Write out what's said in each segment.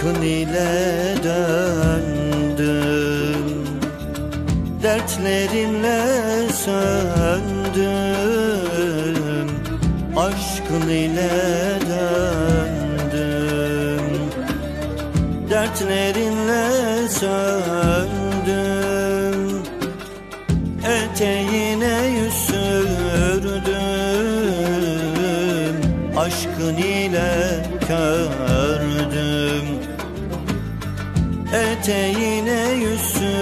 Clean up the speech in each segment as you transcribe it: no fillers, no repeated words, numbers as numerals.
aşkın ile döndüm, dertlerinle söndüm, aşkın ile döndüm, dertlerinle söndüm, eteğine yüz sürdüm, aşkın ile kördüm, eteğine yüz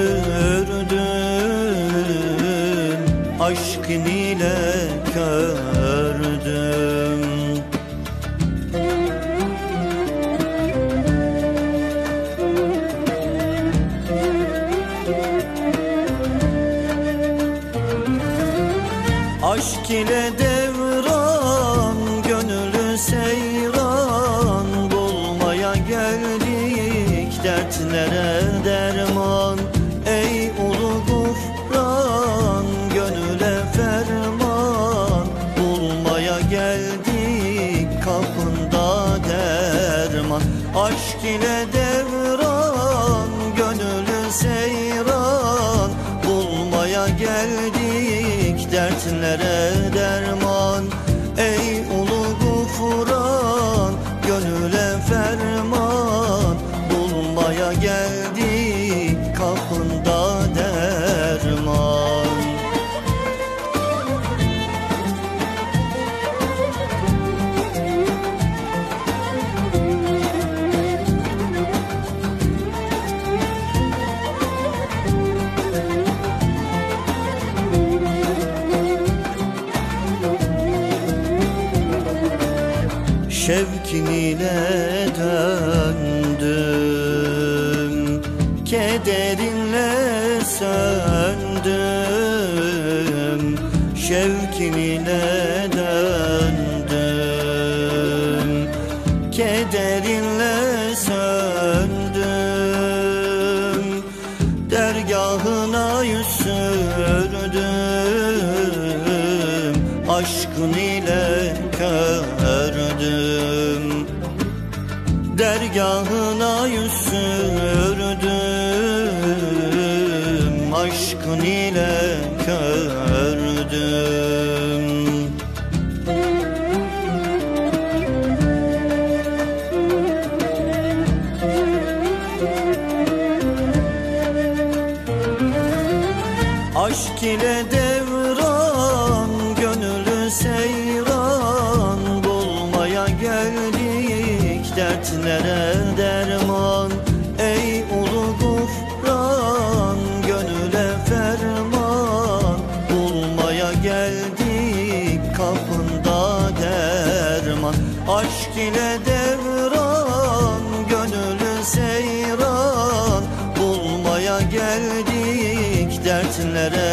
sürdüm, aşkın ile kördüm. Aşk ile devran, gönlü seyran, bulmaya geldik dertlere derman. Ey ulu gufran, gönüle ferman, bulmaya geldik kapında derman. Aşk ile devran, gönlü seyran, bulmaya geldik dertlere derman. Ey ulu gufran, gönüle ferman, bulmaya geldik kapında derman. Şevkin ile döndüm, kederinle söndüm, şevkin ile döndüm, kederinle söndüm, dergahına yüz sürdüm, aşkın ile kördüm, dergahına yüz sürdüm, aşkın ile kördüm. Aşk ile devran, gönlü seyran, bulmaya geldik dertlere derman. Ey ulu gufran, gönüle ferman, bulmaya geldik kapında derman. Aşk ile devran, gönlü seyran, bulmaya geldik dertlere